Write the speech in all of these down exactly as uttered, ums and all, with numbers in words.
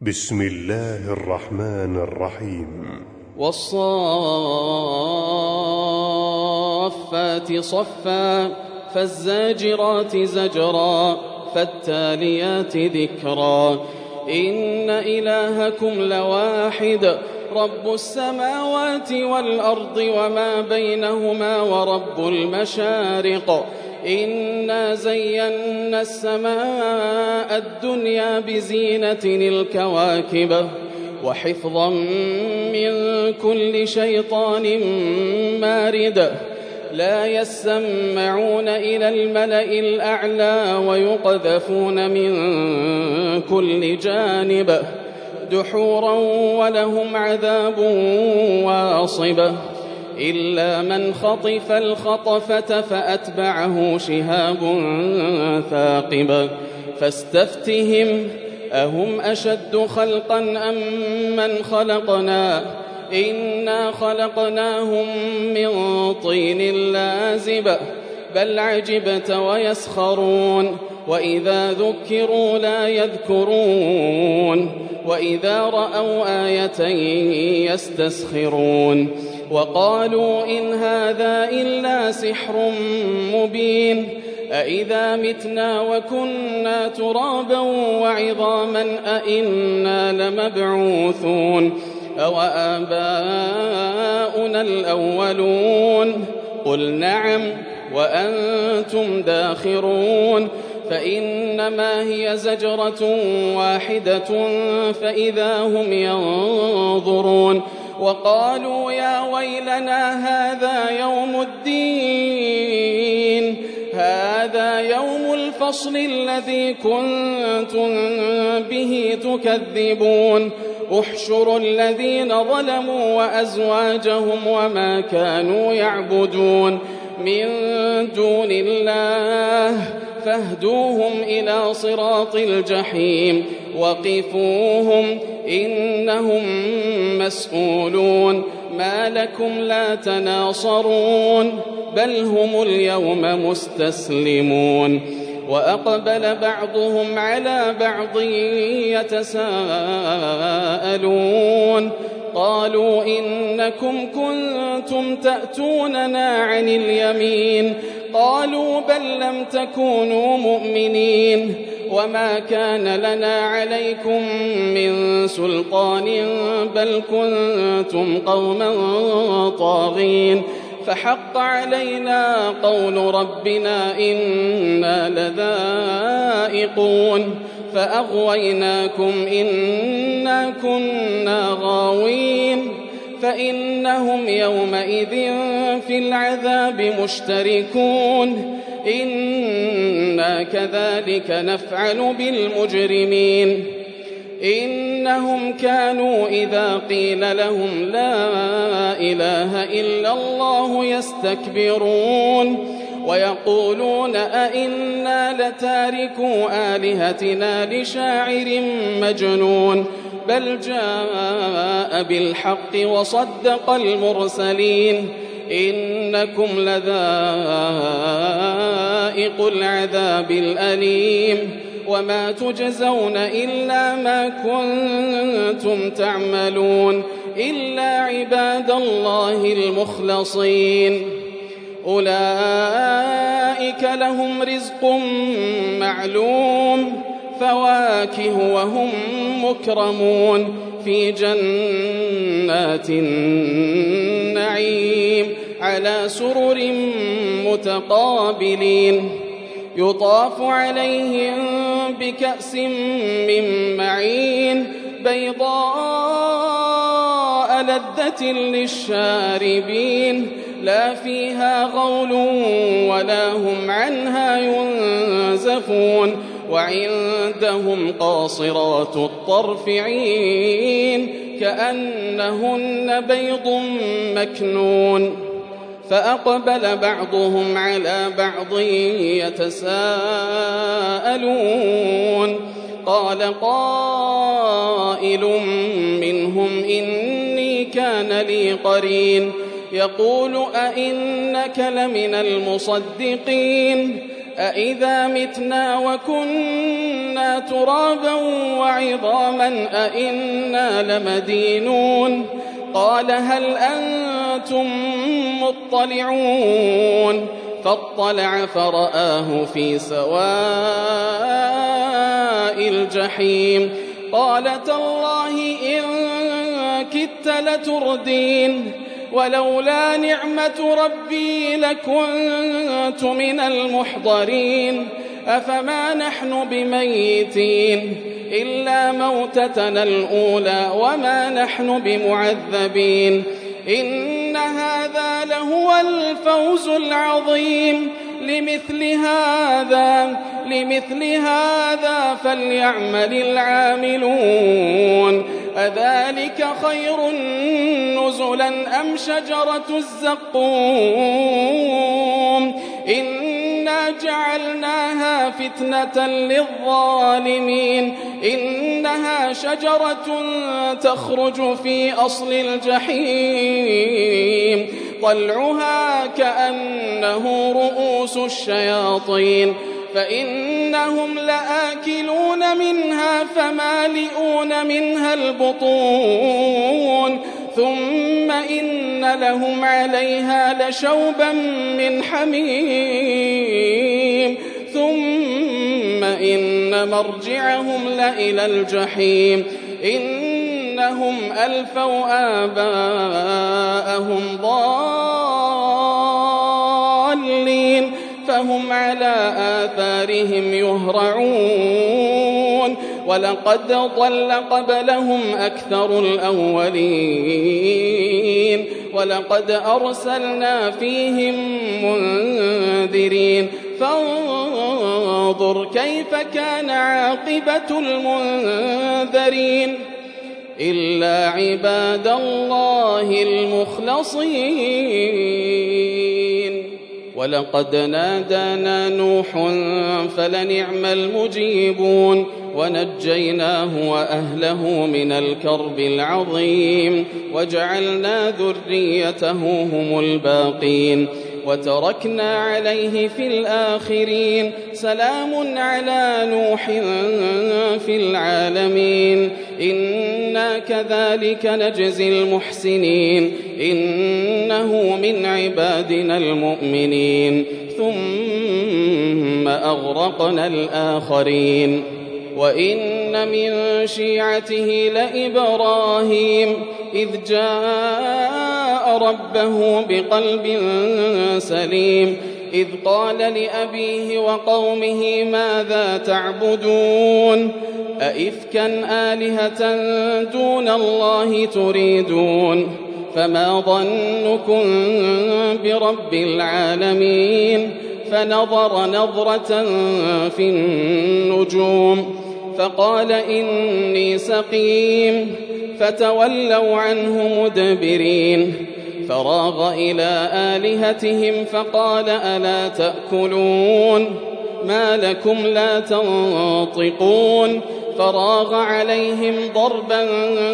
بسم الله الرحمن الرحيم. والصافات صفا فالزاجرات زجرا فالتاليات ذكرا إن إلهكم لواحد رب السماوات والأرض وما بينهما ورب المشارق إنا زينا السماء الدنيا بزينة الكواكب وحفظا من كل شيطان مارد لا يسمعون إلى الملأ الأعلى ويقذفون من كل جانب دحورا ولهم عذاب واصب إلا من خطف الخطفة فأتبعه شهاب ثاقب فاستفتهم أهم أشد خلقا أم من خلقنا إنا خلقناهم من طين لازب بل عجبت ويسخرون وإذا ذكروا لا يذكرون وإذا رأوا آية يستسخرون وقالوا إن هذا إلا سحر مبين أإذا متنا وكنا ترابا وعظاما أإنا لمبعوثون أو آباؤنا الأولون قل نعم وأنتم داخرون فإنما هي زجرة واحدة فإذا هم ينظرون وقالوا يا ويلنا هذا يوم الدين هذا يوم الفصل الذي كنتم به تكذبون احشروا الذين ظلموا وأزواجهم وما كانوا يعبدون من دون الله فاهدوهم إلى صراط الجحيم وقفوهم إنهم مسؤولون ما لكم لا تناصرون بل هم اليوم مستسلمون وأقبل بعضهم على بعض يتساءلون قالوا إنكم كنتم تأتوننا عن اليمين قالوا بل لم تكونوا مؤمنين وما كان لنا عليكم من سلطان بل كنتم قوما طاغين فحق علينا قول ربنا إنا لذائقون فأغويناكم إنا كنا غاوين فإنهم يومئذ في العذاب مشتركون إنا كذلك نفعل بالمجرمين إنهم كانوا إذا قيل لهم لا إله إلا الله يستكبرون ويقولون أئنا لتاركو آلهتنا لشاعر مجنون بل جاء بالحق وصدق المرسلين إنكم لذائق العذاب الأليم وما تجزون إلا ما كنتم تعملون إلا عباد الله المخلصين أولئك لهم رزق معلوم فواكه وهم مكرمون في جنات النعيم على سرر متقابلين يطاف عليهم بكأس من معين بيضاء لذة للشاربين لا فيها غول ولا هم عنها ينزفون وعندهم قاصرات الطرف عين كأنهن بيض مكنون فأقبل بعضهم على بعض يتساءلون قال قائل منهم إني كان لي قرين يقول أئنك لمن المصدقين أإذا متنا وكنا ترابا وعظاما أإنا لمدينون قال هل أنتم مطلعون فاطلع فرآه في سواء الجحيم قال تالله إن كدت لتردين ولولا نعمة ربي لكنت من المحضرين أفما نحن بميتين إلا موتتنا الأولى وما نحن بمعذبين إن هذا لهو الفوز العظيم لمثل هذا لمثل هذا فليعمل العاملون أذلك خير نزلا أم شجرة الزقوم إنا جعلناها فتنة للظالمين إنها شجرة تخرج في أصل الجحيم طلعها كأنه رؤوس الشياطين فإنهم لآكلون منها فمالئون منها البطون ثم إن لهم عليها لشوبا من حميم ثم إن مرجعهم لإلى الجحيم إنهم ألفوا آباءهم ضالين فهم على آثارهم يهرعون ولقد ضل قبلهم أكثر الأولين ولقد أرسلنا فيهم منذرين فانظر كيف كان عاقبة المنذرين إلا عباد الله المخلصين ولقد نادانا نوح فلنعم المجيبون ونجيناه وأهله من الكرب العظيم وجعلنا ذريته هم الباقين وتركنا عليه في الآخرين سلام على نوح في العالمين إنا كذلك نجزي المحسنين إنه من عبادنا المؤمنين ثم أغرقنا الآخرين وإن من شيعته لإبراهيم إذ جاء ربه بقلب سليم إذ قال لأبيه وقومه ماذا تعبدون أئفكا آلهة دون الله تريدون فما ظنكم برب العالمين فنظر نظرة في النجوم فقال إني سقيم فتولوا عنه مدبرين فراغ إلى آلهتهم فقال ألا تأكلون ما لكم لا تنطقون فراغ عليهم ضربا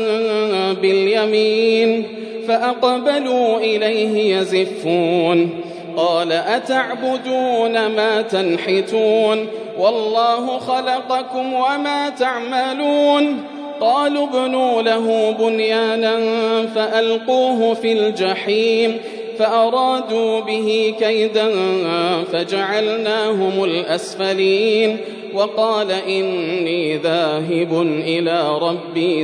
باليمين فأقبلوا إليه يزفون قال أتعبدون ما تنحتون والله خلقكم وما تعملون قالوا ابنوا له بنيانا فألقوه في الجحيم فأرادوا به كيدا فجعلناهم الأسفلين وقال إني ذاهب إلى ربي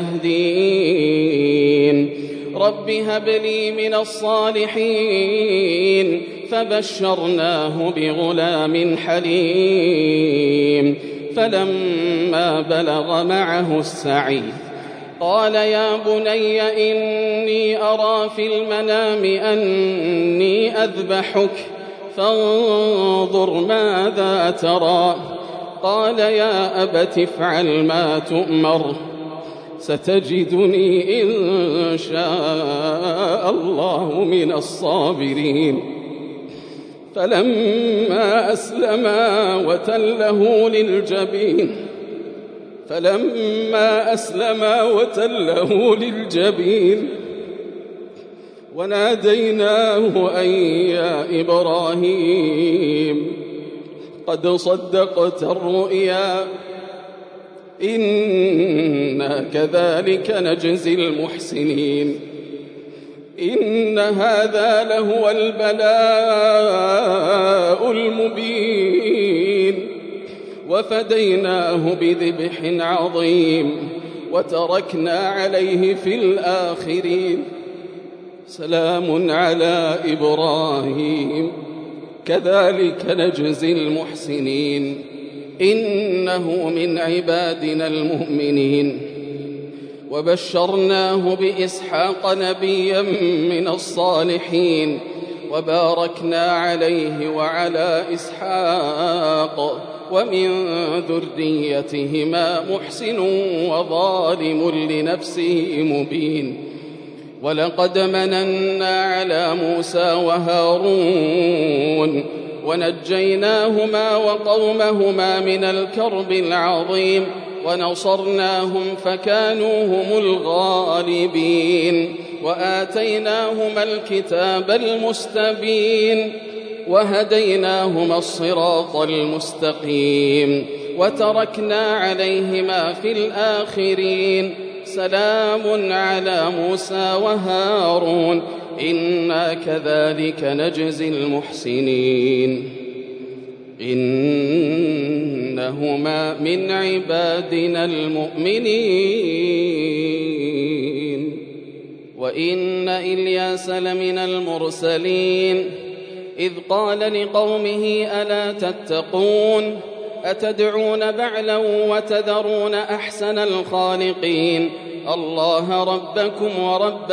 سيهدين رب هب لي من الصالحين فبشرناه بغلام حليم فلما بلغ معه السعي قال يا بني إني أرى في المنام أني أذبحك فانظر ماذا ترى قال يا أبت افعل ما تؤمر ستجدني إن شاء الله من الصابرين فلما أسلما وتله للجبين فلما أسلما وتله للجبين وناديناه أن يا إبراهيم قد صدقت الرؤيا إنا كذلك نجزي المحسنين إن هذا لهو البلاء المبين وفديناه بذبح عظيم وتركنا عليه في الآخرين سلام على إبراهيم كذلك نجزي المحسنين إنه من عبادنا المؤمنين وبشرناه بإسحاق نبيا من الصالحين وباركنا عليه وعلى إسحاق ومن ذريتهما محسن وظالم لنفسه مبين ولقد مننا على موسى وهارون ونجيناهما وقومهما من الكرب العظيم ونصرناهم فكانوا هم الغالبين وآتيناهما الكتاب المستبين وهديناهما الصراط المستقيم وتركنا عليهما في الآخرين سلام على موسى وهارون إنا كذلك نجزي المحسنين إنهما من عبادنا المؤمنين وإن إلياس لمن المرسلين إذ قال لقومه ألا تتقون أتدعون بعلا وتذرون أحسن الخالقين الله ربكم ورب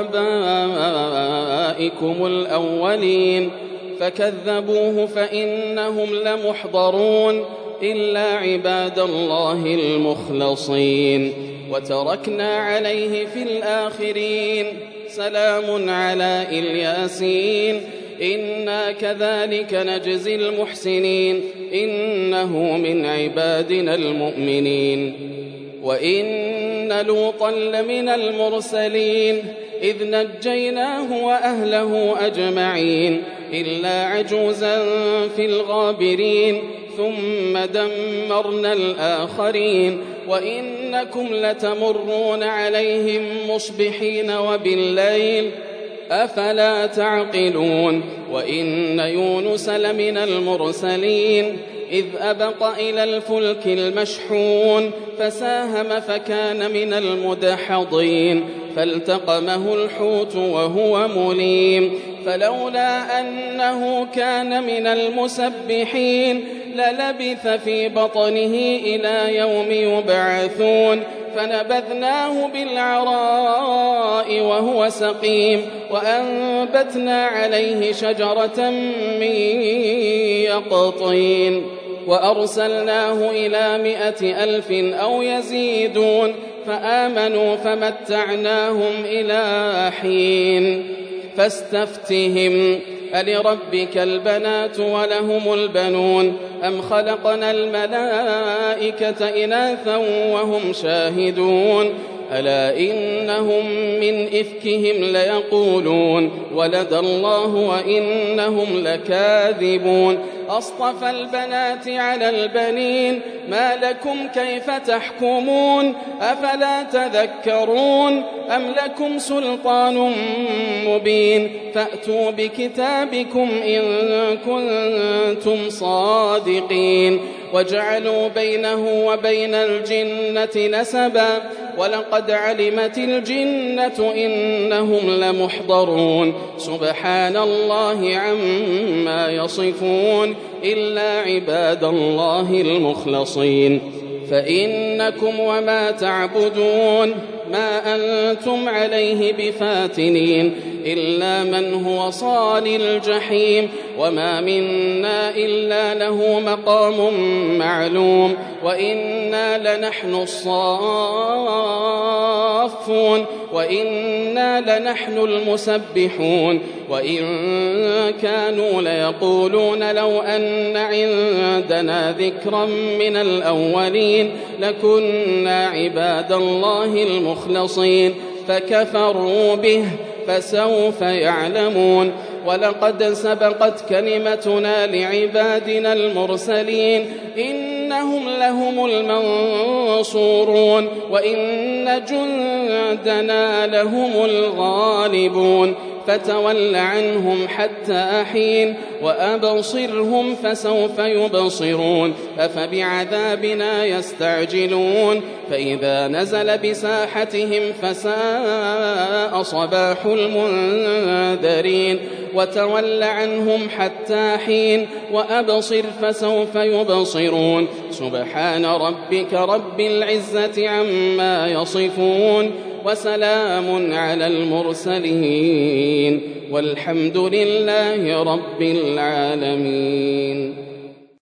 آبائكم الأولين فكذبوه فإنهم لمحضرون إلا عباد الله المخلصين وتركنا عليه في الآخرين سلام على الياسين إنا كذلك نجزي المحسنين إنه من عبادنا المؤمنين وإن لوطا لمن المرسلين إذ نجيناه وأهله أجمعين إلا عجوزا في الغابرين ثم دمرنا الآخرين وإنكم لتمرون عليهم مصبحين وبالليل أفلا تعقلون وإن يونس لمن المرسلين إذ أبق إلى الفلك المشحون فساهم فكان من المدحضين فالتقمه الحوت وهو مليم فلولا أنه كان من المسبحين للبث في بطنه إلى يوم يبعثون فنبذناه بالعراء وهو سقيم وأنبتنا عليه شجرة من يقطين وأرسلناه إلى مائة ألف أو يزيدون فآمنوا فمتعناهم إلى حين فاستفتهم ألربك البنات ولهم البنون أم خلقنا الملائكة إناثا وهم شاهدون ألا إنهم من إفكهم ليقولون ولد الله وإنهم لكاذبون أصطفى البنات على البنين ما لكم كيف تحكمون أفلا تذكرون أم لكم سلطان مبين فأتوا بكتابكم إن كنتم صادقين وجعلوا بينه وبين الجنة نسبا ولقد علمت الجنة إنهم لمحضرون سبحان الله عما يصفون إلا عباد الله المخلصين فإنكم وما تعبدون ما أنتم عليه بفاتنين إلا من هو صال الجحيم وما منا إلا له مقام معلوم وإنا لنحن الصافون وإنا لنحن المسبحون وإن كانوا ليقولون لو أن عندنا ذكرا من الأولين لكنا عباد الله المخلصين فكفروا به فسوف يعلمون ولقد سبقت كلمتنا لعبادنا المرسلين إنهم لهم المنصورون وإن جندنا لهم الغالبون فتول عنهم حتى حين وأبصرهم فسوف يبصرون أفبعذابنا يستعجلون فإذا نزل بساحتهم فساء صباح المنذرين وتول عنهم حتى حين وأبصر فسوف يبصرون سبحان ربك رب العزة عما يصفون وسلام على المرسلين والحمد لله رب العالمين.